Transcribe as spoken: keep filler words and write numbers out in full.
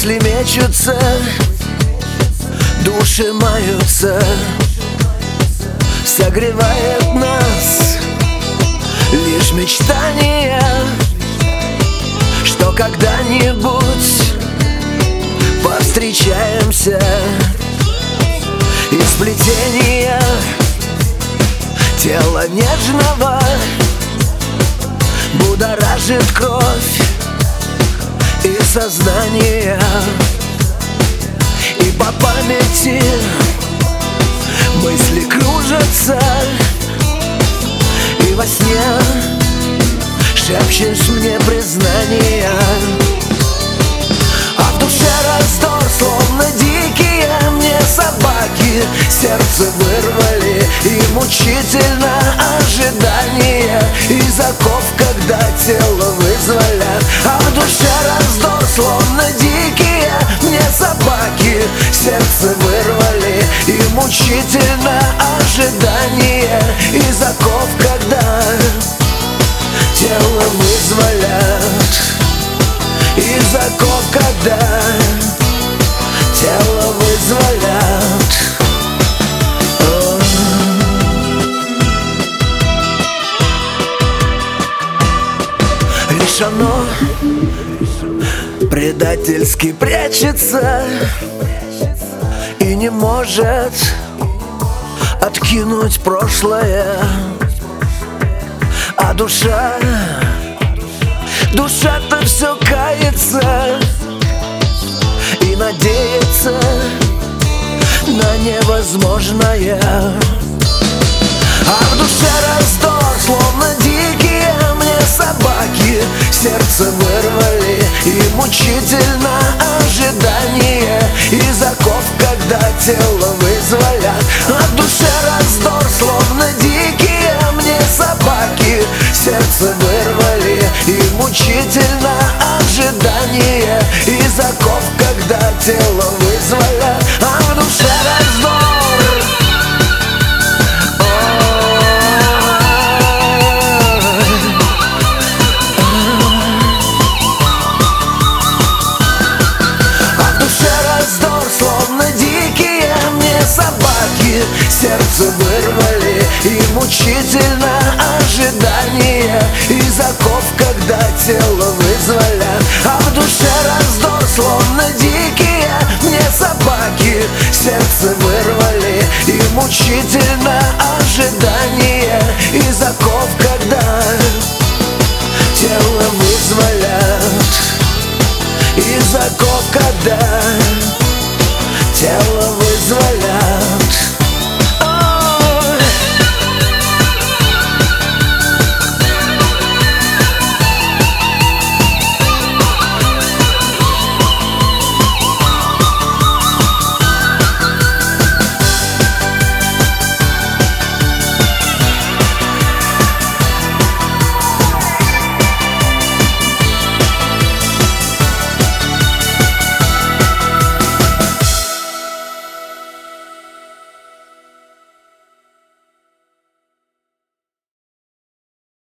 Мысли мечутся, души маются, согревает нас лишь мечтание, что когда-нибудь повстречаемся. Из сплетения тела нежного будоражит кровь и сознание, и по памяти мысли кружатся, и во сне шепчешь мне признание. А в душе раздор, словно дикие мне собаки, сердце вырвали, и мучительно ожидание из оков, когда тело вызволят. А в душе раздор, словно дикие мне собаки, сердце вырвали, и мучительно ожидание из оков, когда тело вызволят. Из оков, когда тело вызволят. Лишь оно предательски прячется и не может откинуть прошлое. А душа, душа-то все кается и надеется на невозможное. А в душе раздор, словно дикие мне собаки, сердце вырвали, и мучительно ожидание из оков, когда тело вызволят. А в душе раздор, словно дикие мне собаки, сердце вырвали, и мучительно ожидание из оков, когда тело вызволят. А в душе раздор. Сердце вырвали, и мучительно ожидание из оков, когда тело вызволят. А в душе раздор, словно дикие мне собаки, сердце вырвали, и мучительно ожидание из оков, когда тело вызволят. Из оков, когда